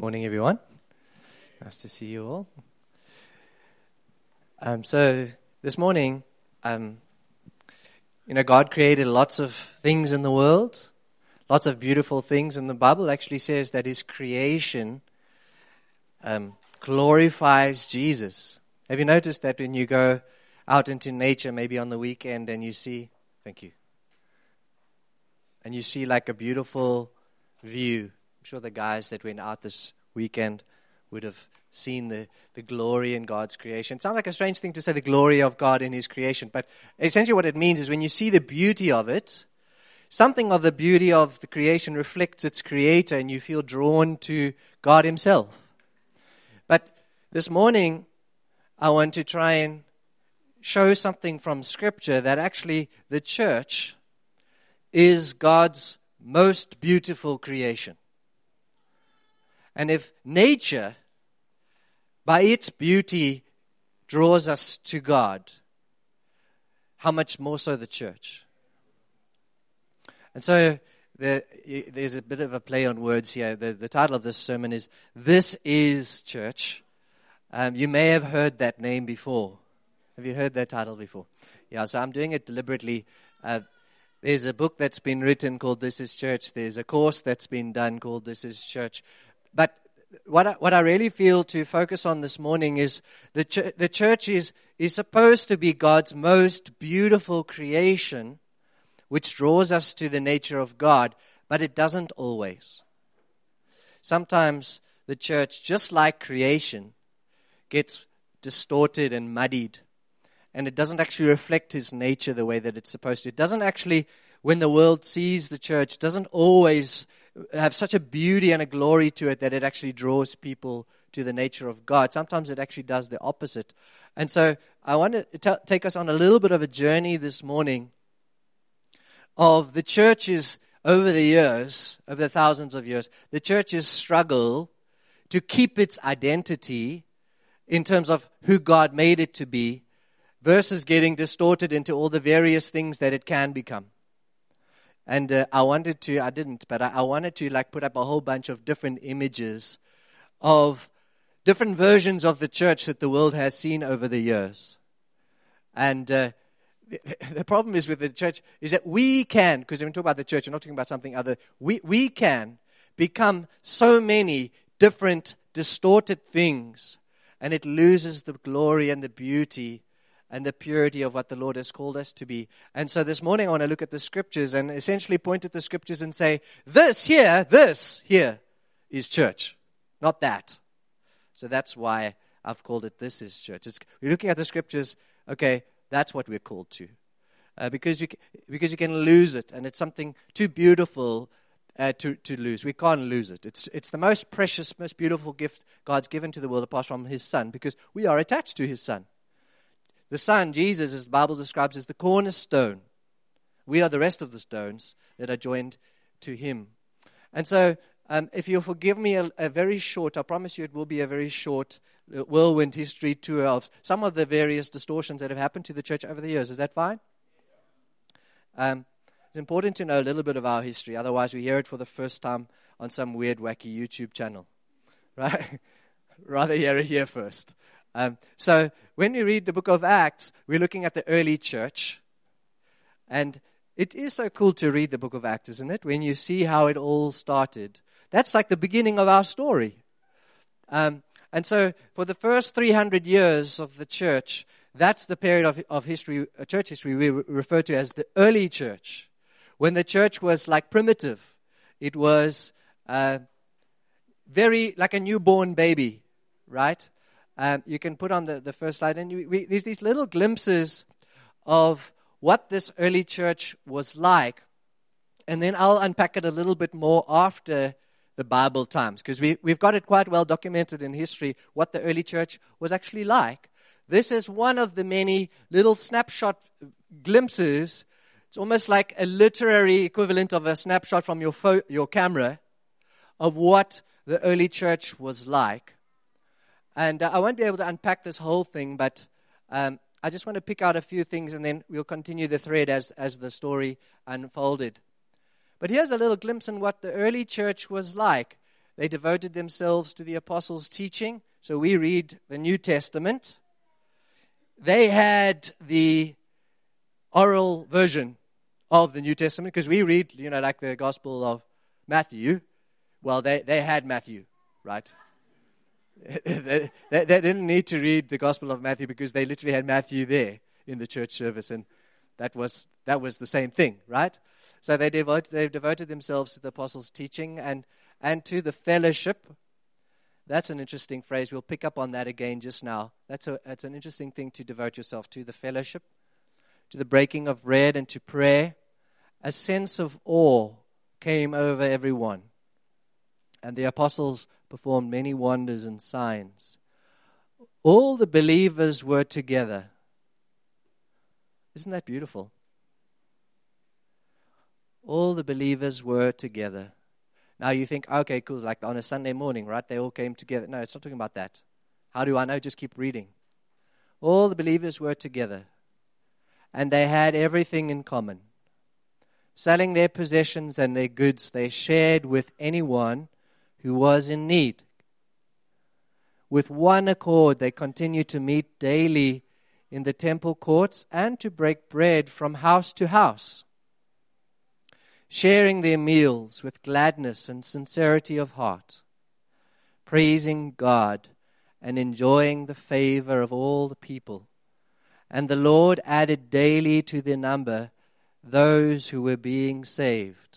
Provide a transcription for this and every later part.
Morning, everyone. Nice to see you all. So this morning, God created lots of things in the world, lots of beautiful things, and the Bible actually says that His creation glorifies Jesus. Have you noticed that when you go out into nature, maybe on the weekend, and you see, thank you, and you see like a beautiful view? I'm sure the guys that went out this weekend would have seen the glory in God's creation. It sounds like a strange thing to say, the glory of God in His creation, but essentially what it means is when you see the beauty of it, something of the beauty of the creation reflects its creator, and you feel drawn to God Himself. But this morning, I want to try and show something from Scripture that actually the church is God's most beautiful creation. And if nature, by its beauty, draws us to God, how much more so the church? And so there's a bit of a play on words here. The title of this sermon is, This is Church. You may have heard that name before. Have you heard that title before? Yeah, so I'm doing it deliberately. There's a book that's been written called This is Church. There's a course that's been done called This is Church. But what I really feel to focus on this morning is the church is supposed to be God's most beautiful creation, which draws us to the nature of God, but it doesn't always. Sometimes the church, just like creation, gets distorted and muddied, and it doesn't actually reflect His nature the way that it's supposed to. It doesn't actually, when the world sees the church, doesn't always have such a beauty and a glory to it that it actually draws people to the nature of God. Sometimes it actually does the opposite. And so I want to take us on a little bit of a journey this morning of the churches over the years, over the thousands of years, the church's struggle to keep its identity in terms of who God made it to be versus getting distorted into all the various things that it can become. And I wanted to put up a whole bunch of different images of different versions of the church that the world has seen over the years. And the problem is with the church is that we can, because when we talk about the church, we're not talking about something other, we can become so many different distorted things, and it loses the glory and the beauty and the purity of what the Lord has called us to be. And so this morning I want to look at the Scriptures and essentially point at the Scriptures and say, this here is church, not that. So that's why I've called it This is Church. We're looking at the Scriptures, okay, that's what we're called to. Because you can lose it, and it's something too beautiful to lose. We can't lose it. It's the most precious, most beautiful gift God's given to the world apart from His Son, because we are attached to His Son. The Son, Jesus, as the Bible describes, is the cornerstone. We are the rest of the stones that are joined to Him. And so, if you'll forgive me a very short, I promise you it will be a very short whirlwind history tour of some of the various distortions that have happened to the church over the years. Is that fine? It's important to know a little bit of our history. Otherwise, we hear it for the first time on some weird, wacky YouTube channel. Right? Rather hear it here first. So when we read the book of Acts, we're looking at the early church. And it is so cool to read the book of Acts, isn't it? When you see how it all started. That's like the beginning of our story. And so for the first 300 years of the church, that's the period of history, church history we refer to as the early church. When the church was like primitive. It was very like a newborn baby, right? You can put on the first slide, and there's these little glimpses of what this early church was like, and then I'll unpack it a little bit more after the Bible times, because we've got it quite well documented in history what the early church was actually like. This is one of the many little snapshot glimpses. It's almost like a literary equivalent of a snapshot from your camera of what the early church was like. And I won't be able to unpack this whole thing, but I just want to pick out a few things, and then we'll continue the thread as the story unfolded. But here's a little glimpse in what the early church was like. They devoted themselves to the apostles' teaching. So we read the New Testament. They had the oral version of the New Testament, because we read, like the Gospel of Matthew. Well, they had Matthew, right? they didn't need to read the Gospel of Matthew because they literally had Matthew there in the church service, and that was the same thing, right? So they've devoted themselves to the apostles' teaching and to the fellowship. That's an interesting phrase. We'll pick up on that again just now. That's an interesting thing to devote yourself to, the fellowship, to the breaking of bread and to prayer. A sense of awe came over everyone. And the apostles performed many wonders and signs. All the believers were together. Isn't that beautiful? All the believers were together. Now you think, okay, cool, like on a Sunday morning, right? They all came together. No, it's not talking about that. How do I know? Just keep reading. All the believers were together, and they had everything in common. Selling their possessions and their goods, they shared with anyone who was in need. With one accord, they continued to meet daily in the temple courts and to break bread from house to house, sharing their meals with gladness and sincerity of heart, praising God and enjoying the favor of all the people. And the Lord added daily to their number those who were being saved.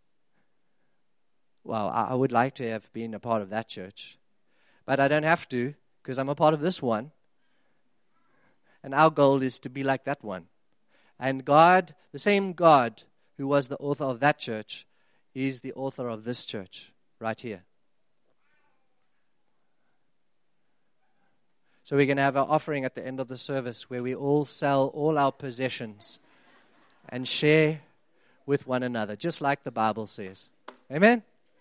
Wow, I would like to have been a part of that church. But I don't have to, because I'm a part of this one. And our goal is to be like that one. And God, the same God who was the author of that church, is the author of this church right here. So we're going to have our offering at the end of the service where we all sell all our possessions and share with one another, just like the Bible says. Amen?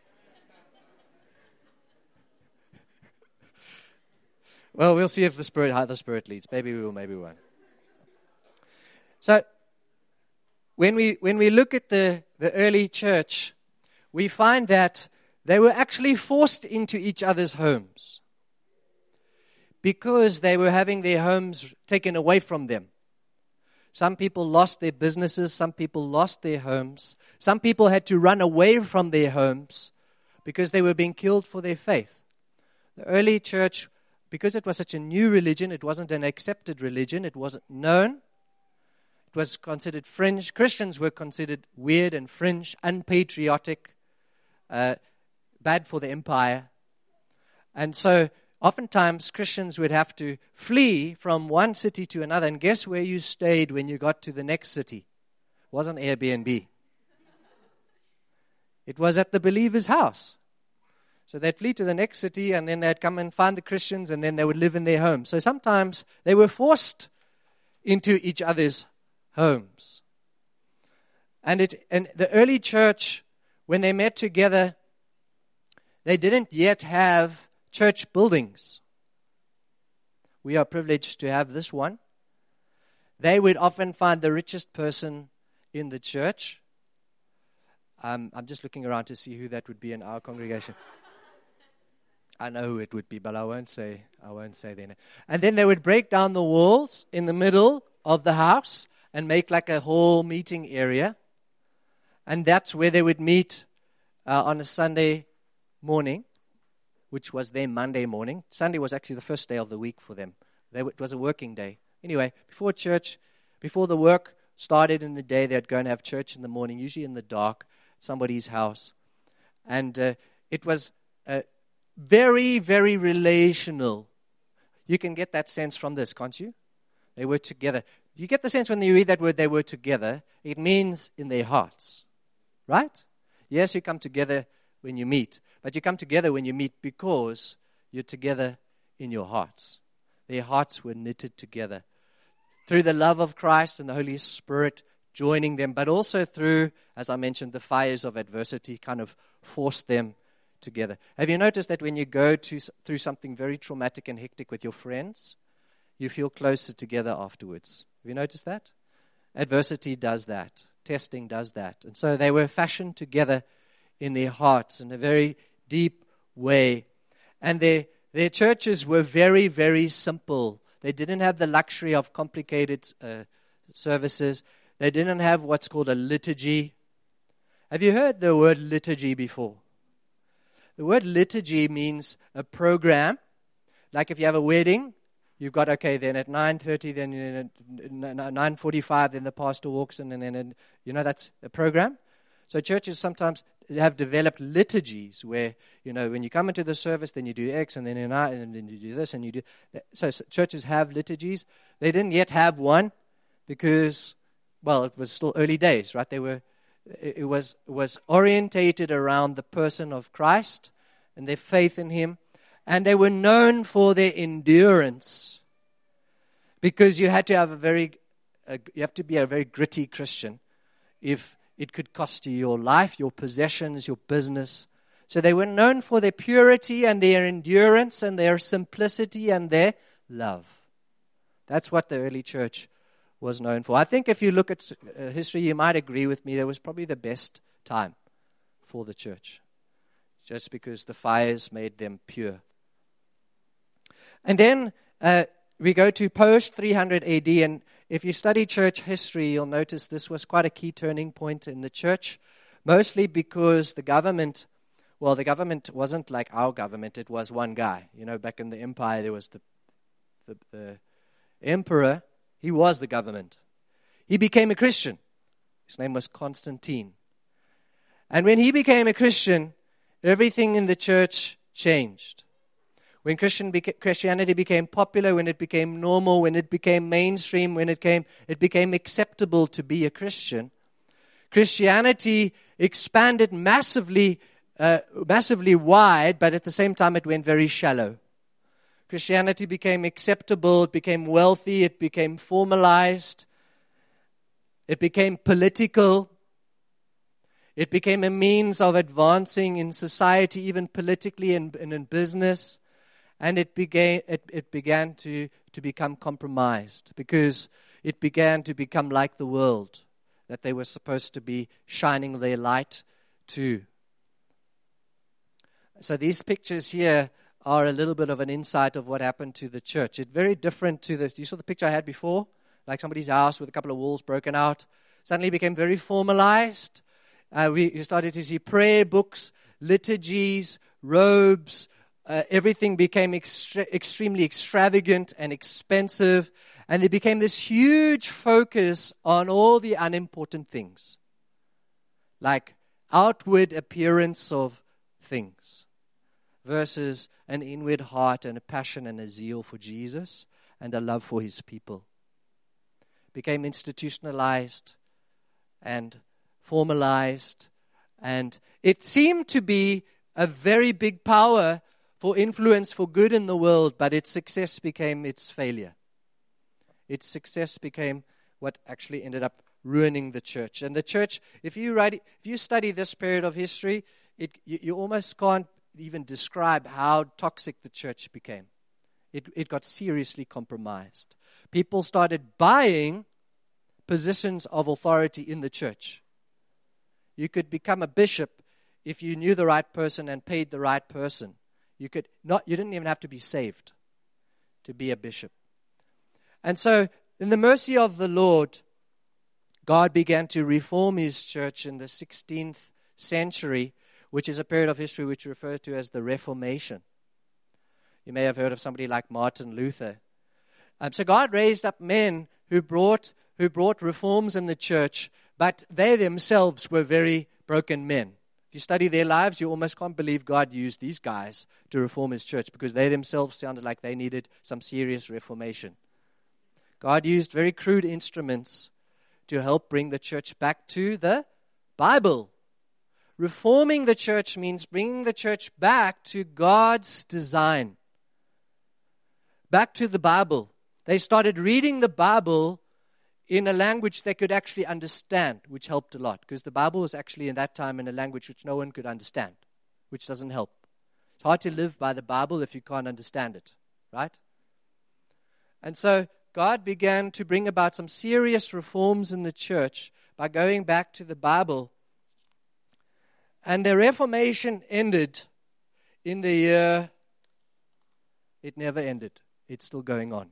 Well, we'll see if how the Spirit leads. Maybe we will, maybe we won't. So, when we look at the early church, we find that they were actually forced into each other's homes because they were having their homes taken away from them. Some people lost their businesses. Some people lost their homes. Some people had to run away from their homes because they were being killed for their faith. The early church, because it was such a new religion, it wasn't an accepted religion, it wasn't known. It was considered fringe. Christians were considered weird and fringe, unpatriotic, bad for the empire. And so oftentimes Christians would have to flee from one city to another. And guess where you stayed when you got to the next city? It wasn't Airbnb. It was at the believer's house. So they'd flee to the next city, and then they'd come and find the Christians, and then they would live in their homes. So sometimes they were forced into each other's homes. And the early church, when they met together, they didn't yet have church buildings. We are privileged to have this one. They would often find the richest person in the church. I'm just looking around to see who that would be in our congregation. I know who it would be, but I won't say their name. And then they would break down the walls in the middle of the house and make like a whole meeting area. And that's where they would meet on a Sunday morning, which was their Monday morning. Sunday was actually the first day of the week for them. It was a working day. Anyway, before the work started in the day, they'd go and have church in the morning, usually in the dark, at somebody's house. And it was very, very relational. You can get that sense from this, can't you? They were together. You get the sense when you read that word, they were together, it means in their hearts, right? Yes, you come together when you meet, but you come together when you meet because you're together in your hearts. Their hearts were knitted together through the love of Christ and the Holy Spirit joining them, but also through, as I mentioned, the fires of adversity kind of forced them together. Have you noticed that when you go through something very traumatic and hectic with your friends, you feel closer together afterwards? Have you noticed that? Adversity does that. Testing does that. And so they were fashioned together in their hearts in a very deep way. And their churches were very, very simple. They didn't have the luxury of complicated services. They didn't have what's called a liturgy. Have you heard the word liturgy before? The word liturgy means a program. Like if you have a wedding, you've got, okay, then at 9:30, then at 9:45, then the pastor walks in, and then, that's a program. So churches sometimes have developed liturgies where, when you come into the service, then you do X, and then you do this, and you do that. So churches have liturgies. They didn't yet have one because, it was still early days, right? It was orientated around the person of Christ and their faith in Him. And they were known for their endurance, because you had to have you have to be a very gritty Christian if it could cost you your life, your possessions, your business. So they were known for their purity and their endurance and their simplicity and their love. That's what the early church was known for. I think if you look at history, you might agree with me, that was probably the best time for the church, just because the fires made them pure. And then we go to post 300 AD, and if you study church history, you'll notice this was quite a key turning point in the church, mostly because the government wasn't like our government. It was one guy. Back in the empire, there was the emperor. He was the government. He became a Christian. His name was Constantine. And when he became a Christian, everything in the church changed. When Christianity became popular, when it became normal, when it became mainstream, when it became acceptable to be a Christian, Christianity expanded massively wide, but at the same time it went very shallow. Christianity became acceptable, it became wealthy, it became formalized, it became political, it became a means of advancing in society, even politically and in business. And it began to become compromised, because it began to become like the world that they were supposed to be shining their light to. So these pictures here are a little bit of an insight of what happened to the church. It's very different to you saw the picture I had before, like somebody's house with a couple of walls broken out. Suddenly became very formalized. You started to see prayer books, liturgies, robes. Everything became extremely extravagant and expensive, and there became this huge focus on all the unimportant things, like outward appearance of things, versus an inward heart and a passion and a zeal for Jesus and a love for His people. Became institutionalized and formalized, and it seemed to be a very big power for influence for good in the world, but its success became its failure. Its success became what actually ended up ruining the church. And the church, if you study this period of history, you almost can't even describe how toxic the church became. It got seriously compromised. People started buying positions of authority in the church. You could become a bishop if you knew the right person and paid the right person. You didn't even have to be saved to be a bishop. And so, in the mercy of the Lord, God began to reform His church in the 16th century, which is a period of history which we refer to as the Reformation. You may have heard of somebody like Martin Luther. So God raised up men who brought reforms in the church, but they themselves were very broken men. If you study their lives, you almost can't believe God used these guys to reform His church, because they themselves sounded like they needed some serious reformation. God used very crude instruments to help bring the church back to the Bible. Reforming the church means bringing the church back to God's design, back to the Bible. They started reading the Bible in a language they could actually understand, which helped a lot, because the Bible was actually in that time in a language which no one could understand, which doesn't help. It's hard to live by the Bible if you can't understand it, right? And so God began to bring about some serious reforms in the church by going back to the Bible. And the Reformation ended in the year, it never ended. It's still going on.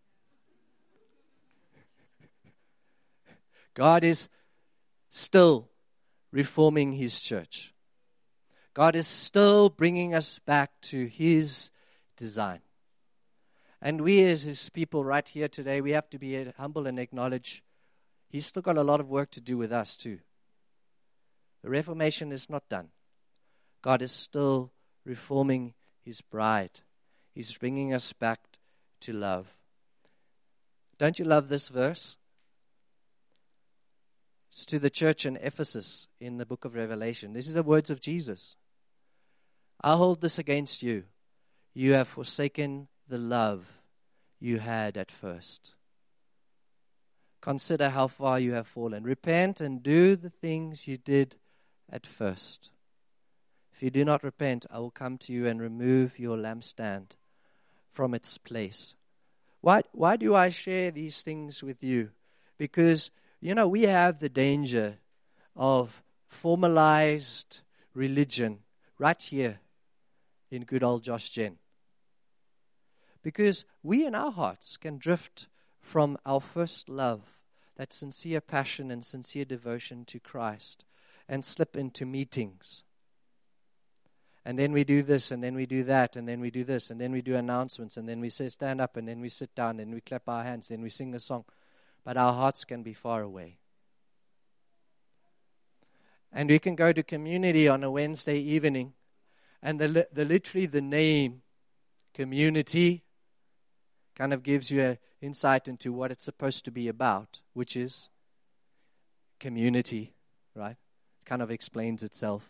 God is still reforming His church. God is still bringing us back to His design. And we as His people right here today, we have to be humble and acknowledge He's still got a lot of work to do with us too. The Reformation is not done. God is still reforming His bride. He's bringing us back to love. Don't you love this verse? It's to the church in Ephesus in the book of Revelation. This is the words of Jesus. I hold this against you. You have forsaken the love you had at first. Consider how far you have fallen. Repent and do the things you did at first. If you do not repent, I will come to you and remove your lampstand from its place. Why do I share these things with you? Because, we have the danger of formalized religion right here in good old Josh Gen. Because we in our hearts can drift from our first love, that sincere passion and sincere devotion to Christ, and slip into meetings. And then we do this, and then we do that, and then we do this, and then we do announcements, and then we say stand up, and then we sit down, and we clap our hands, then we sing a song. But our hearts can be far away. And we can go to community on a Wednesday evening, and literally the name community kind of gives you an insight into what it's supposed to be about, which is community, right? Kind of explains itself.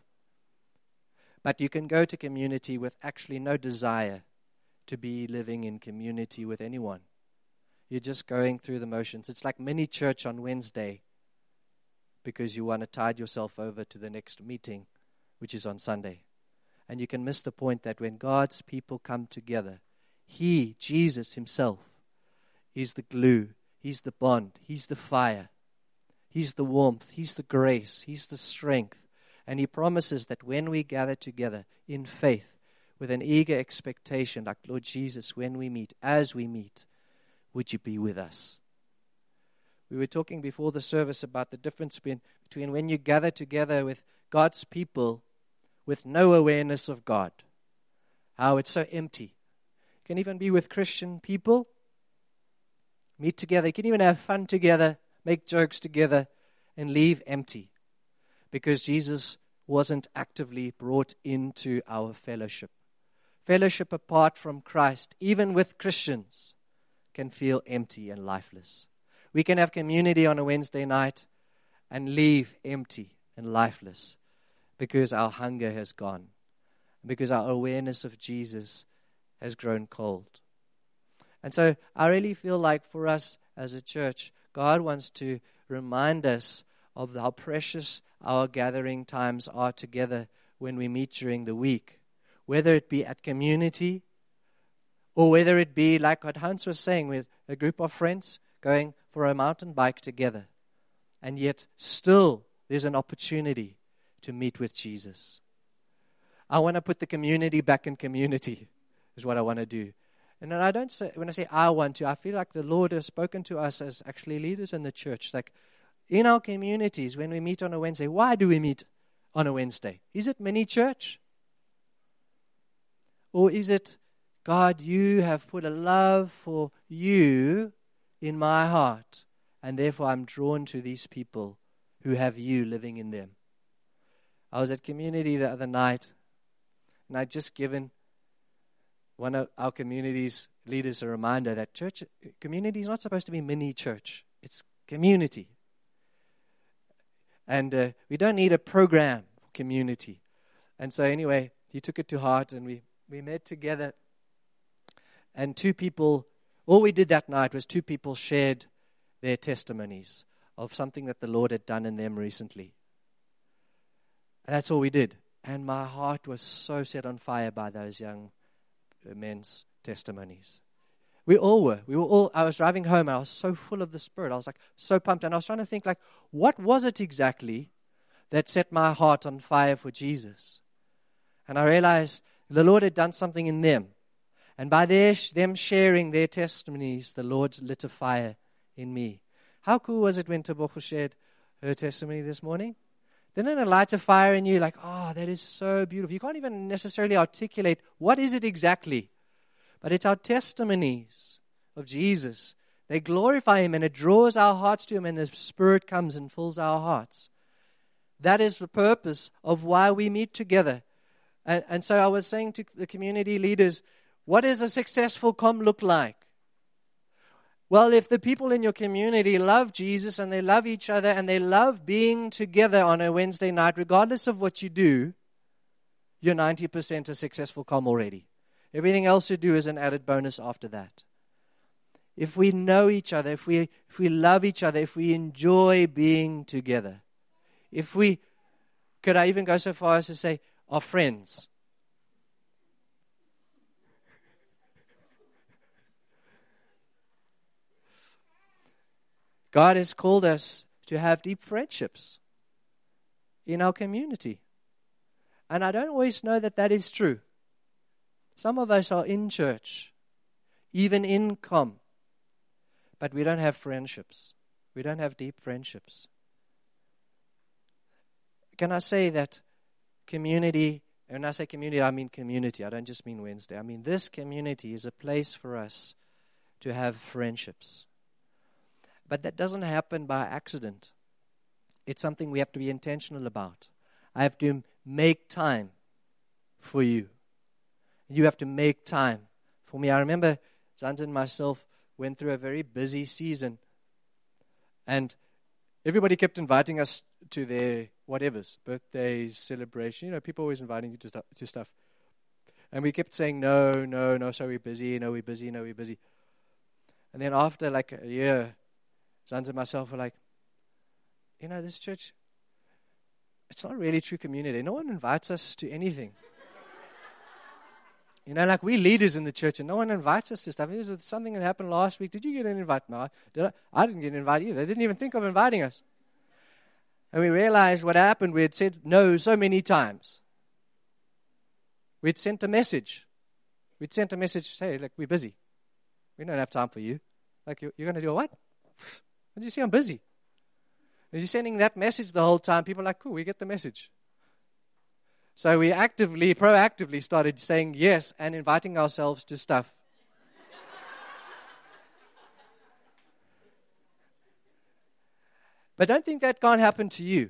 But you can go to community with actually no desire to be living in community with anyone. You're just going through the motions. It's like mini church on Wednesday because you want to tide yourself over to the next meeting, which is on Sunday. And you can miss the point that when God's people come together, He, Jesus Himself, is the glue, He's the bond, He's the fire, He's the warmth, He's the grace, He's the strength. And He promises that when we gather together in faith, with an eager expectation, like Lord Jesus, when we meet, as we meet, would you be with us? We were talking before the service about the difference between when you gather together with God's people with no awareness of God, how it's so empty. You can even be with Christian people, meet together, you can even have fun together, make jokes together, and leave empty. Because Jesus wasn't actively brought into our fellowship. Fellowship apart from Christ, even with Christians, can feel empty and lifeless. We can have community on a Wednesday night and leave empty and lifeless because our hunger has gone, because our awareness of Jesus has grown cold. And so I really feel like for us as a church, God wants to remind us of how precious our gathering times are together when we meet during the week, whether it be at community or whether it be like what Hans was saying, with a group of friends going for a mountain bike together. And yet still there's an opportunity to meet with Jesus. I want to put the community back in community is what I want to do. And then when I say I want to, I feel like the Lord has spoken to us as actually leaders in the church, like in our communities, when we meet on a Wednesday, why do we meet on a Wednesday? Is it mini church? Or is it, God, you have put a love for you in my heart, and therefore I'm drawn to these people who have you living in them? I was at community the other night, and I'd just given one of our community's leaders a reminder that community is not supposed to be mini church. It's community. And we don't need a program for community. And so anyway, he took it to heart, and we met together. And two people, all we did that night was two people shared their testimonies of something that the Lord had done in them recently. And that's all we did. And my heart was so set on fire by those young men's testimonies. We all were. I was driving home, and I was so full of the Spirit. I was like so pumped. And I was trying to think, like, what was it exactly that set my heart on fire for Jesus? And I realized The Lord had done something in them. And by them sharing their testimonies, the Lord lit a fire in me. How cool was it when Tebogo shared her testimony this morning? Didn't it light a fire in you? Like, oh, that is so beautiful. You can't even necessarily articulate what is it exactly. But it's our testimonies of Jesus. They glorify Him and it draws our hearts to Him and the Spirit comes and fills our hearts. That is the purpose of why we meet together. And so I was saying to the community leaders, what does a successful com look like? Well, if the people in your community love Jesus and they love each other and they love being together on a Wednesday night, regardless of what you do, you're 90% a successful com already. Everything else you do is an added bonus after that. If we know each other, if we love each other, if we enjoy being together, could I even go so far as to say, are friends? God has called us to have deep friendships in our community. And I don't always know that is true. Some of us are in church, even in com, but we don't have friendships. We don't have deep friendships. Can I say that community, and when I say community, I mean community. I don't just mean Wednesday. I mean this community is a place for us to have friendships. But that doesn't happen by accident. It's something we have to be intentional about. I have to make time for you. You have to make time for me. I remember Zanta and myself went through a very busy season. And everybody kept inviting us to their whatevers, birthdays, celebration. People always inviting you to stuff. And we kept saying, no, so we're busy, no, we're busy. And then after like a year, Zanta and myself were like, this church, it's not really true community. No one invites us to anything. Like we leaders in the church and no one invites us to stuff. This was something that happened last week. Did you get an invite? No, I didn't get an invite either. They didn't even think of inviting us. And we realized what happened. We had said no so many times. We'd sent a message. Hey, look, we're busy. We don't have time for you. Like, you're going to do a what? Did you see I'm busy? And you're sending that message the whole time. People are like, cool, we get the message. So we proactively started saying yes and inviting ourselves to stuff. But don't think that can't happen to you.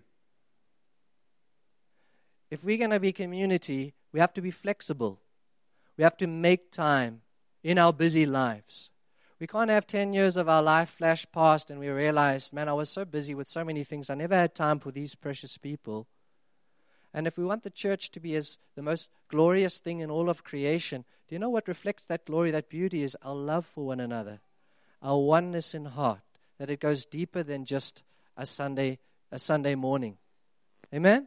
If we're going to be community, we have to be flexible. We have to make time in our busy lives. We can't have 10 years of our life flash past and we realize, man, I was so busy with so many things. I never had time for these precious people. And if we want the church to be as the most glorious thing in all of creation, do you know what reflects that glory, that beauty is our love for one another, our oneness in heart, that it goes deeper than just a Sunday morning. Amen?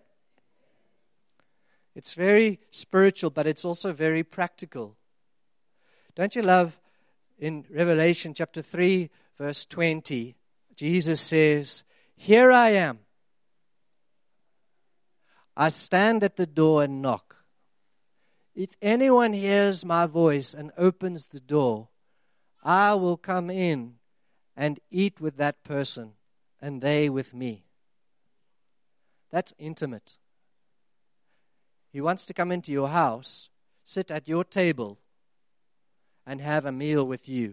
It's very spiritual, but it's also very practical. Don't you love in Revelation chapter 3, verse 20, Jesus says, "Here I am. I stand at the door and knock. If anyone hears my voice and opens the door, I will come in and eat with that person and they with me." That's intimate. He wants to come into your house, sit at your table, and have a meal with you.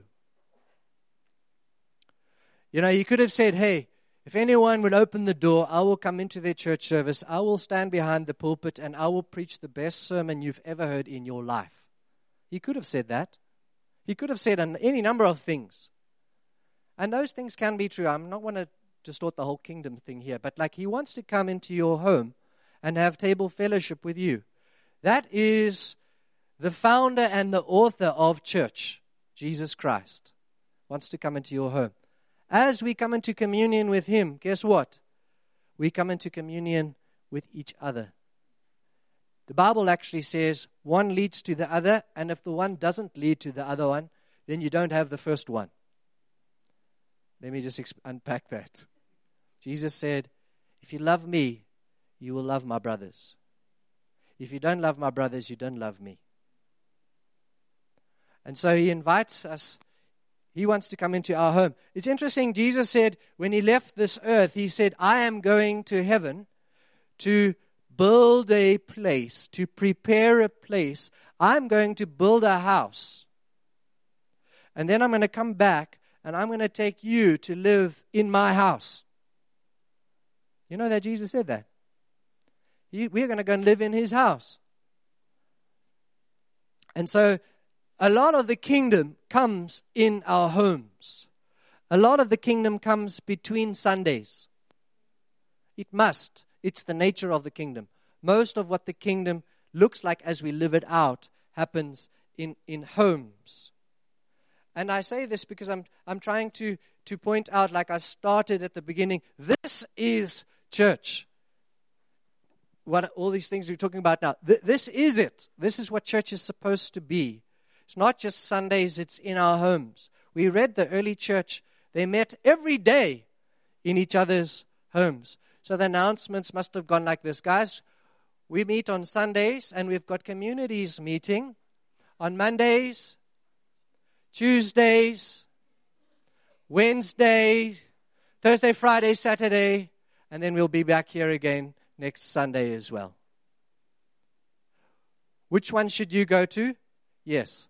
You could have said, hey, if anyone would open the door, I will come into their church service, I will stand behind the pulpit, and I will preach the best sermon you've ever heard in your life. He could have said that. He could have said any number of things. And those things can be true. I'm not want to distort the whole kingdom thing here, but like he wants to come into your home and have table fellowship with you. That is the founder and the author of church, Jesus Christ, wants to come into your home. As we come into communion with Him, guess what? We come into communion with each other. The Bible actually says one leads to the other, and if the one doesn't lead to the other one, then you don't have the first one. Let me just unpack that. Jesus said, if you love me, you will love my brothers. If you don't love my brothers, you don't love me. And so he invites us. He wants to come into our home. It's interesting, Jesus said when he left this earth, he said, I am going to heaven to build a place, to prepare a place. I'm going to build a house. And then I'm going to come back and I'm going to take you to live in my house. You know that Jesus said that? We're going to go and live in his house. And so a lot of the kingdom comes in our homes. A lot of the kingdom comes between Sundays. It must. It's the nature of the kingdom. Most of what the kingdom looks like as we live it out happens in homes. And I say this because I'm trying to point out, like I started at the beginning, this is church. What all these things we're talking about now, this is it. This is what church is supposed to be. It's not just Sundays, it's in our homes. We read the early church, they met every day in each other's homes. So the announcements must have gone like this. Guys, we meet on Sundays and we've got communities meeting on Mondays, Tuesdays, Wednesdays, Thursday, Friday, Saturday, and then we'll be back here again next Sunday as well. Which one should you go to? Yes.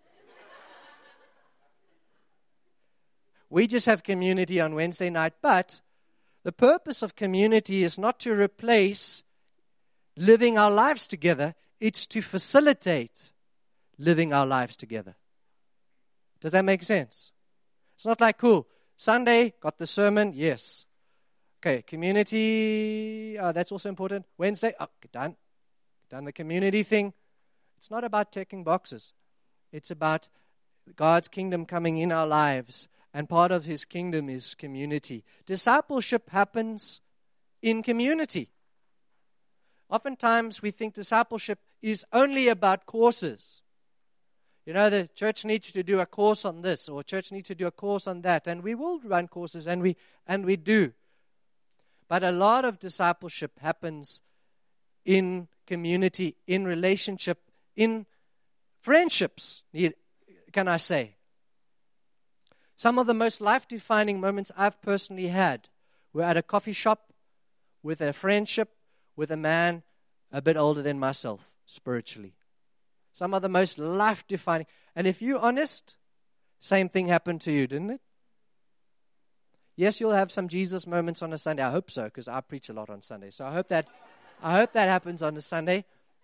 We just have community on Wednesday night, but the purpose of community is not to replace living our lives together. It's to facilitate living our lives together. Does that make sense? It's not like, cool, Sunday, got the sermon, yes. Okay, community, that's also important. Wednesday, done the community thing. It's not about ticking boxes. It's about God's kingdom coming in our lives. And part of his kingdom is community. Discipleship happens in community. Oftentimes we think discipleship is only about courses. You know, the church needs to do a course on this, or church needs to do a course on that. And we will run courses, and we do. But a lot of discipleship happens in community, in relationship, in friendships, can I say. Some of the most life-defining moments I've personally had were at a coffee shop with a friendship with a man a bit older than myself, spiritually. Some of the most life-defining. And if you're honest, same thing happened to you, didn't it? Yes, you'll have some Jesus moments on a Sunday. I hope so, because I preach a lot on Sunday. So I hope that happens on a Sunday.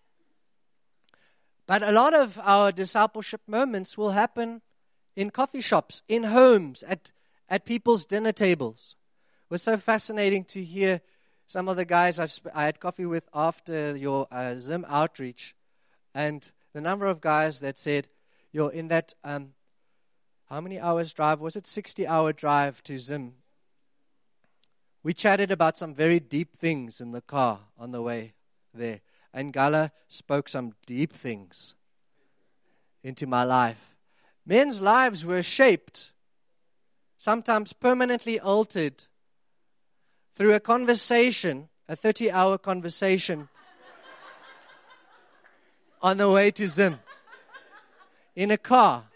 But a lot of our discipleship moments will happen in coffee shops, in homes, at people's dinner tables. It was so fascinating to hear some of the guys I had coffee with after your Zim outreach, and the number of guys that said, in that, how many hours drive? Was it 60-hour drive to Zim? We chatted about some very deep things in the car on the way there. And Gala spoke some deep things into my life. Men's lives were shaped, sometimes permanently altered, through a conversation, a 30-hour conversation on the way to Zim, in a car.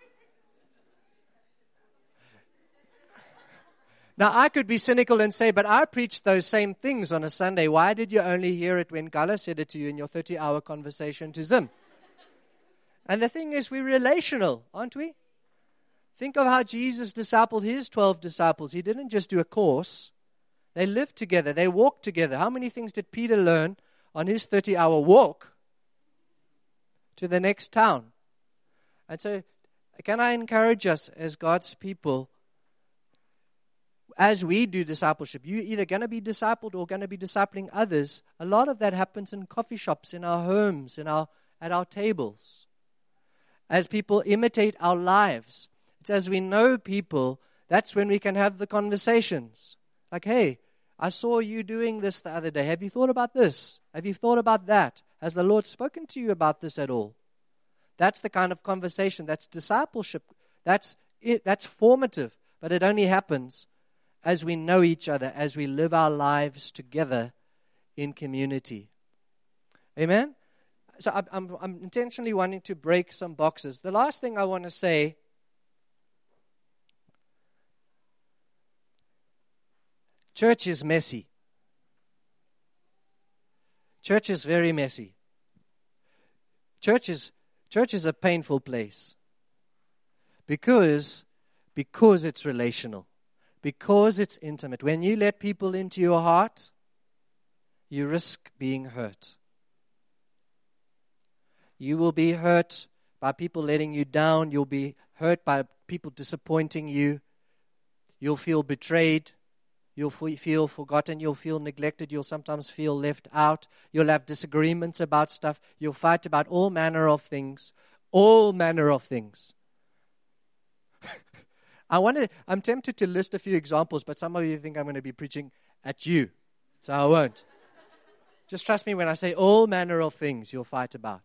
Now, I could be cynical and say, but I preached those same things on a Sunday. Why did you only hear it when Gala said it to you in your 30-hour conversation to Zim? And the thing is, we're relational, aren't we? Think of how Jesus discipled his 12 disciples. He didn't just do a course. They lived together. They walked together. How many things did Peter learn on his 30-hour walk to the next town? And so, can I encourage us as God's people, as we do discipleship, you're either going to be discipled or going to be discipling others. A lot of that happens in coffee shops, in our homes, at our tables. As people imitate our lives, it's as we know people, that's when we can have the conversations. Like, hey, I saw you doing this the other day. Have you thought about this? Have you thought about that? Has the Lord spoken to you about this at all? That's the kind of conversation. That's discipleship. That's it. That's formative. But it only happens as we know each other, as we live our lives together in community. Amen? So I'm intentionally wanting to break some boxes. The last thing I want to say, church is messy. Church is very messy. Church is a painful place. Because it's relational. Because it's intimate. When you let people into your heart, you risk being hurt. You will be hurt by people letting you down. You'll be hurt by people disappointing you. You'll feel betrayed. You'll feel forgotten. You'll feel neglected. You'll sometimes feel left out. You'll have disagreements about stuff. You'll fight about all manner of things. All manner of things. I'm tempted to list a few examples, but some of you think I'm going to be preaching at you. So I won't. Just trust me when I say all manner of things you'll fight about.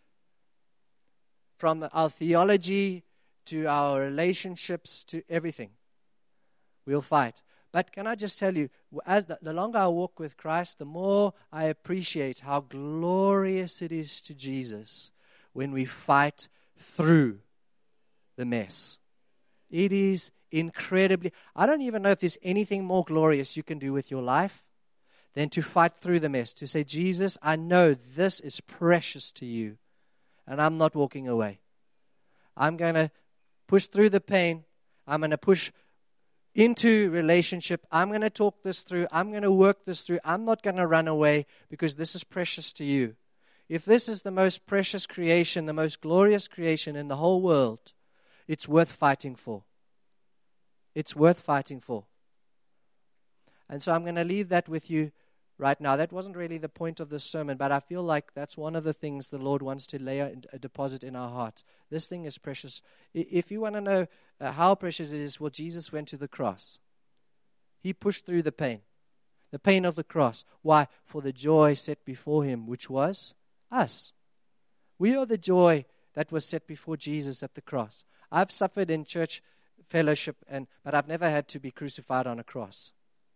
From our theology to our relationships to everything. We'll fight. But can I just tell you, as the longer I walk with Christ, the more I appreciate how glorious it is to Jesus when we fight through the mess. It is incredibly, I don't even know if there's anything more glorious you can do with your life than to fight through the mess. To say, Jesus, I know this is precious to you, and I'm not walking away. I'm going to push through the pain. I'm going to push into relationship. I'm going to talk this through. I'm going to work this through. I'm not going to run away because this is precious to you. If this is the most precious creation, the most glorious creation in the whole world, it's worth fighting for. It's worth fighting for. And so I'm going to leave that with you right now. That wasn't really the point of this sermon, but I feel like that's one of the things the Lord wants to lay a deposit in our hearts. This thing is precious. If you want to know how precious it is, well, Jesus went to the cross. He pushed through the pain of the cross. Why? For the joy set before him, which was us. We are the joy that was set before Jesus at the cross. I've suffered in church fellowship, but I've never had to be crucified on a cross.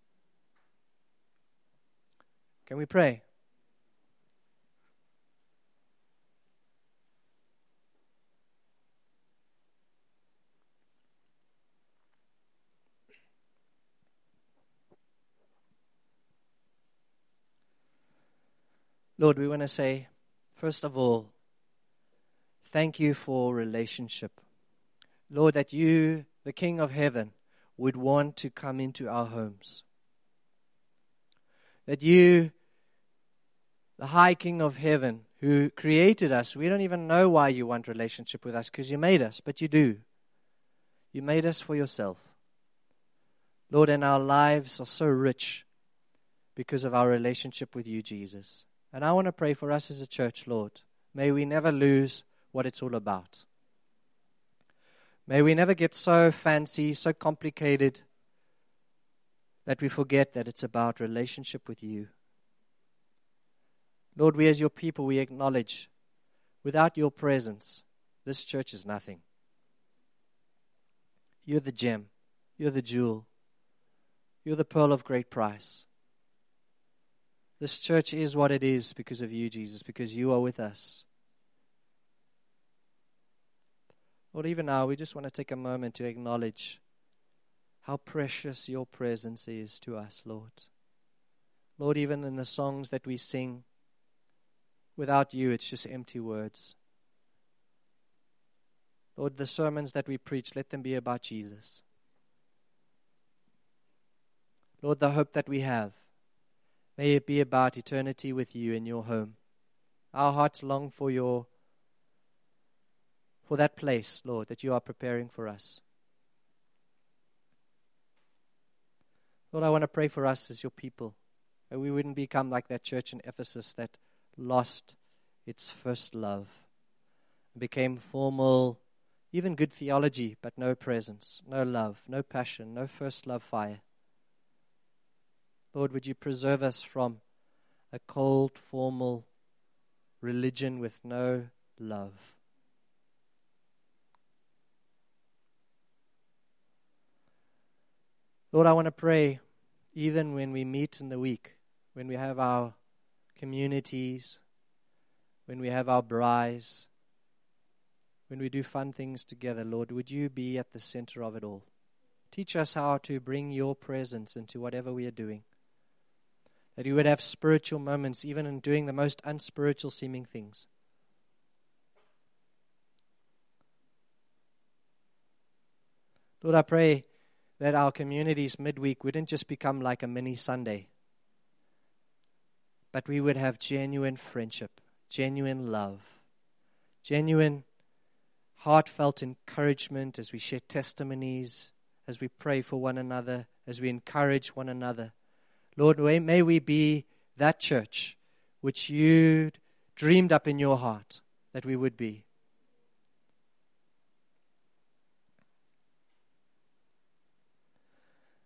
Can we pray? Lord, we want to say, first of all, thank you for relationship. Lord, that you, the King of heaven, would want to come into our homes. That you, the High King of heaven, who created us, we don't even know why you want relationship with us, because you made us, but you do. You made us for yourself. Lord, and our lives are so rich because of our relationship with you, Jesus. And I want to pray for us as a church, Lord. May we never lose what it's all about. May we never get so fancy, so complicated, that we forget that it's about relationship with you. Lord, we as your people, we acknowledge, without your presence, this church is nothing. You're the gem. You're the jewel. You're the pearl of great price. This church is what it is because of you, Jesus, because you are with us. Lord, even now, we just want to take a moment to acknowledge how precious your presence is to us, Lord. Lord, even in the songs that we sing, without you, it's just empty words. Lord, the sermons that we preach, let them be about Jesus. Lord, the hope that we have, may it be about eternity with you in your home. Our hearts long for that place, Lord, that you are preparing for us. Lord, I want to pray for us as your people, that we wouldn't become like that church in Ephesus that lost its first love, became formal, even good theology, but no presence, no love, no passion, no first love fire. Lord, would you preserve us from a cold, formal religion with no love. Lord, I want to pray, even when we meet in the week, when we have our communities, when we have our braais, when we do fun things together, Lord, would you be at the center of it all? Teach us how to bring your presence into whatever we are doing. That we would have spiritual moments even in doing the most unspiritual seeming things. Lord, I pray that our communities midweek wouldn't just become like a mini Sunday, but we would have genuine friendship, genuine love, genuine heartfelt encouragement as we share testimonies, as we pray for one another, as we encourage one another. Lord, may we be that church which you dreamed up in your heart that we would be.